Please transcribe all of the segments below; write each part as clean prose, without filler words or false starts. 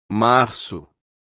Março.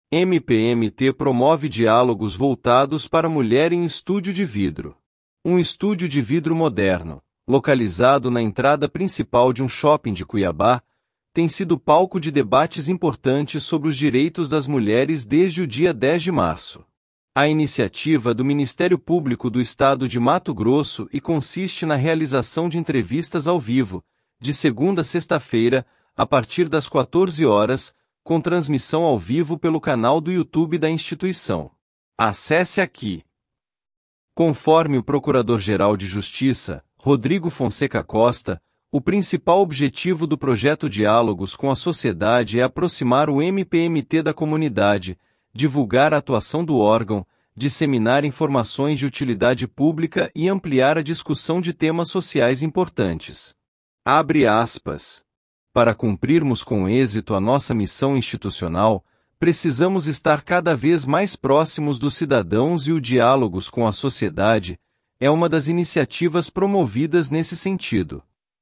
MPMT promove diálogos voltados para mulher em estúdio de vidro. Um estúdio de vidro moderno, localizado na entrada principal de um shopping de Cuiabá, tem sido palco de debates importantes sobre os direitos das mulheres desde o dia 10 de março. A iniciativa do Ministério Público do Estado de Mato Grosso e consiste na realização de entrevistas ao vivo, de segunda a sexta-feira, a partir das 14 horas, com transmissão ao vivo pelo canal do YouTube da instituição. Acesse aqui. Conforme o Procurador-Geral de Justiça, Rodrigo Fonseca Costa, o principal objetivo do projeto Diálogos com a Sociedade é aproximar o MPMT da comunidade, divulgar a atuação do órgão, disseminar informações de utilidade pública e ampliar a discussão de temas sociais importantes. Abre aspas. Para cumprirmos com êxito a nossa missão institucional, precisamos estar cada vez mais próximos dos cidadãos e o Diálogos com a Sociedade é uma das iniciativas promovidas nesse sentido.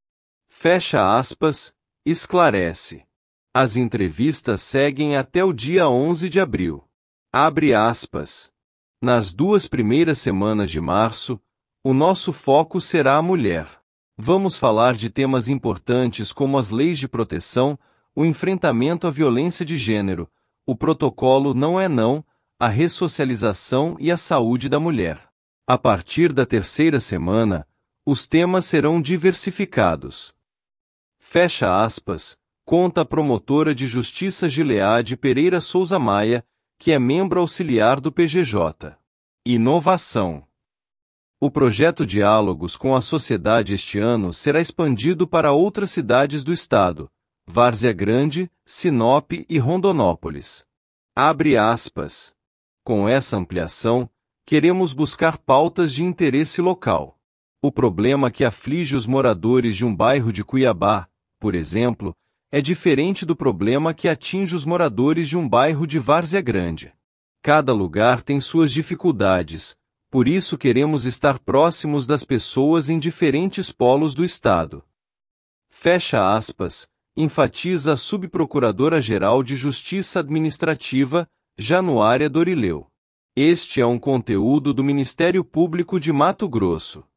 Fecha aspas, esclarece. As entrevistas seguem até o dia 11 de abril. Abre aspas. Nas 2 primeiras semanas de março, o nosso foco será a mulher. Vamos falar de temas importantes como as leis de proteção, o enfrentamento à violência de gênero, o protocolo Não é Não, a ressocialização e a saúde da mulher. A partir da 3ª semana, os temas serão diversificados. Fecha aspas, conta a promotora de justiça Gileade Pereira Souza Maia, que é membro auxiliar do PGJ. Inovação. O projeto Diálogos com a Sociedade este ano será expandido para outras cidades do estado, Várzea Grande, Sinop e Rondonópolis. Abre aspas. Com essa ampliação, queremos buscar pautas de interesse local. O problema que aflige os moradores de um bairro de Cuiabá, por exemplo, é diferente do problema que atinge os moradores de um bairro de Várzea Grande. Cada lugar tem suas dificuldades, por isso queremos estar próximos das pessoas em diferentes polos do estado. Fecha aspas, enfatiza a Subprocuradora-Geral de Justiça Administrativa, Januária Dorileu. Este é um conteúdo do Ministério Público de Mato Grosso.